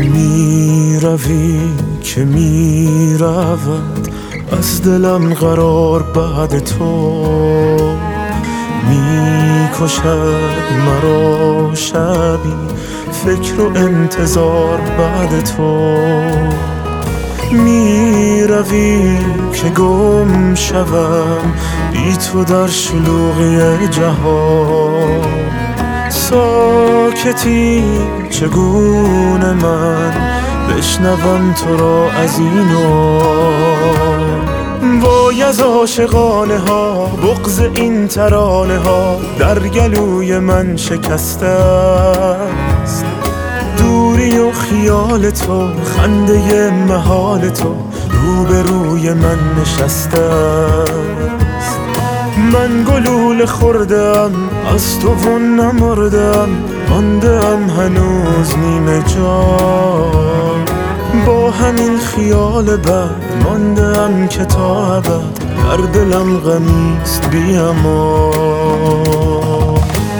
می روی که می رود از دلم قرار بعد تو، می کشد مرا شبی فکر و انتظار بعد تو. می روی که گم شوم بی تو در شلوغی جهان، ساکتی چگونه من بشنوم تو را از این وای از عاشقانه ها، بغض این ترانه ها در گلوی من شکسته است. دوری و خیال تو، خنده محال تو روبروی من نشسته است. من گلوله خوردم از تو و نمردم، ماندم هنوز نیمه جان. با همین خیال بد ماندم که تا ابد در دلم غمیست بی امان.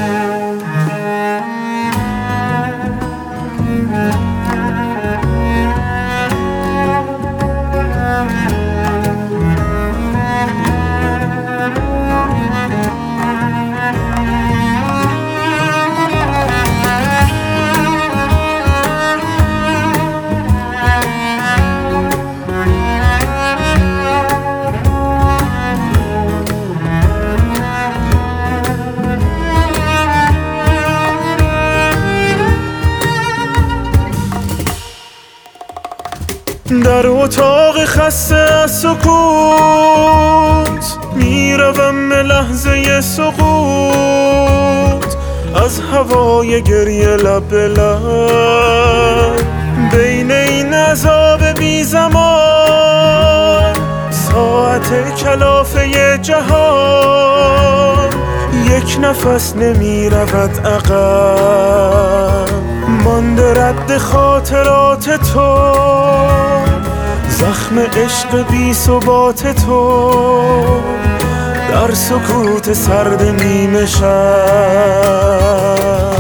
در اتاق خسته از سکوت میروم لحظه سقوط، از هوای گریه لب به لب. بین این عذاب بی زمان ساعت کلافه جهان، یک نفس نمی رود عقب. مانده رد خاطرات تو، زخم عشق بی ثبات تو در سکوت سرد نیمه شب.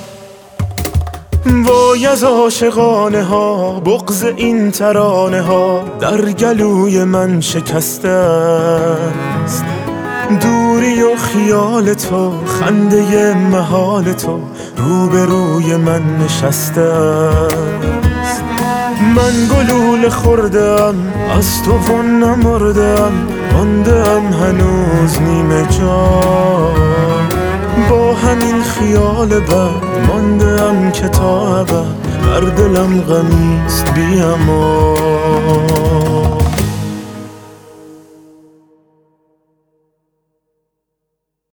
وای از عاشقانه ها، بغض این ترانه ها در گلوی من شکسته است. دوری و خیال تو، خنده محال تو روبروی من نشسته است. من گلوله خوردم از تو و نمردم، ماندم هنوز نیمه جان. با همین خیال بد ماندم که تا ابد در دلم غمیست بی امان.